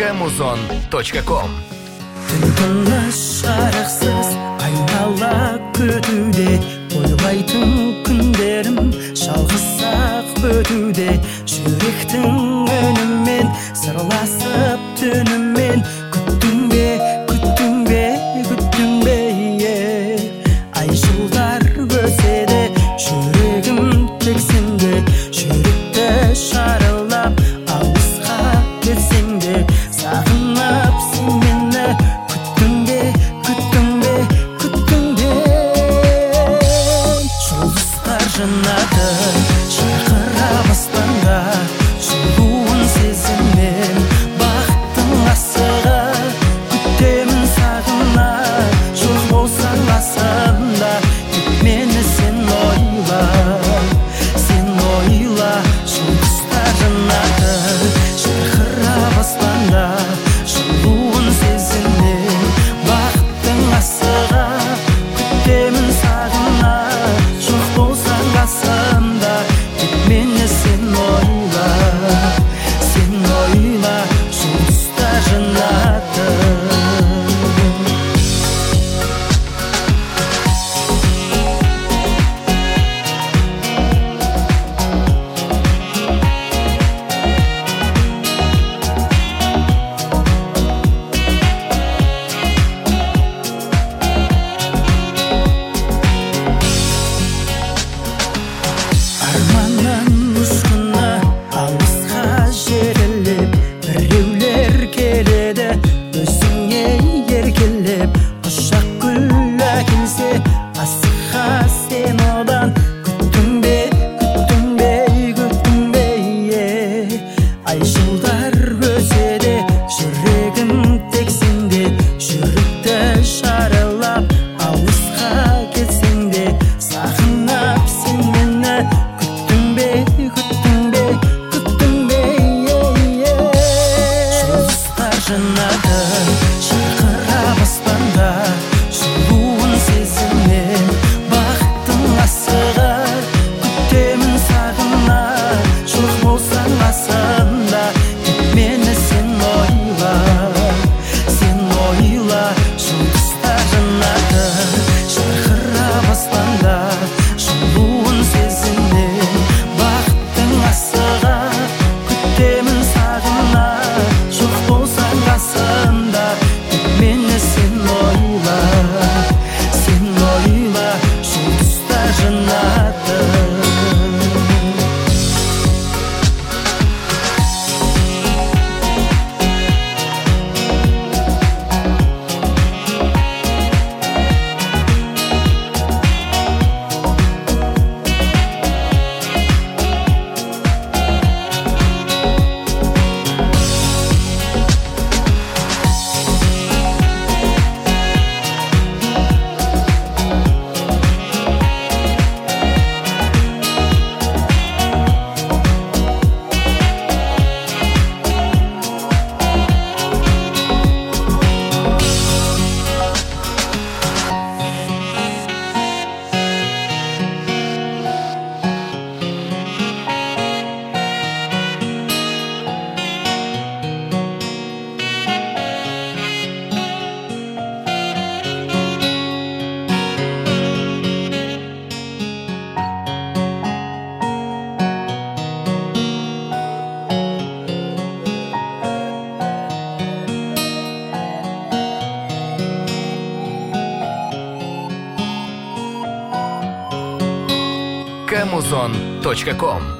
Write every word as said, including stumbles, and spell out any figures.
кэмузон точка ком. Түн тыныш жарықсыз айнала күтуде, ойлайтын күндерім жалғыз-ақ өтуде. Жүректің үнімен сырласып түнімен, күттің бе, күттің бе, күттің бе, ай жылдар өтеді, жүрегім тексің де, жүректі шарылап алысқа кетсең де, сағынып сен мені күттің бе, күттің бе, күттің бе. Жұлдыздар жанады шақырып аспанда, жылуын сезіммен бақыттың асығы, күтемін сағына, жоқ болсаң қасымда, тек мені сен ойла, сен ойла. Жұлдыздар жанады шақырып аспанда, жылуын сезіммен бақыттың асығы, күтемін сағына, жоқ болсаң қасымда, тек мені сен ойла, сен ойла. Жұлдыздар жанады. Арманның ұшқыны алысқа жеріліп, біреулер келеді өзіңе еркелеп, құшақ гүл әкелсе асыққа сен одан, күттің бе, күттің бе, күттің бе, ай жылдар өтеді, жүрегім тексің де, жүректі шарылап алысқа кетсең де, сағынып сен мені күттің бе, күттің бе, күттің бе. Жұлдыздар жанады шақырып аспанда, жылуын сезіммен бақыттың асығы, күтемін сағына, жоқ болсаң қасымда, тек мені сен ойла, сен ойла. Жұлдыздар жанады шақырып аспанда, жылуын сезіммен бақыттың асығы, күтемін сағына, жоқ болсаң қасымда, тек мені сен ойла, сен ойла. Жұлдыздар жанады. кэмузон точка ком.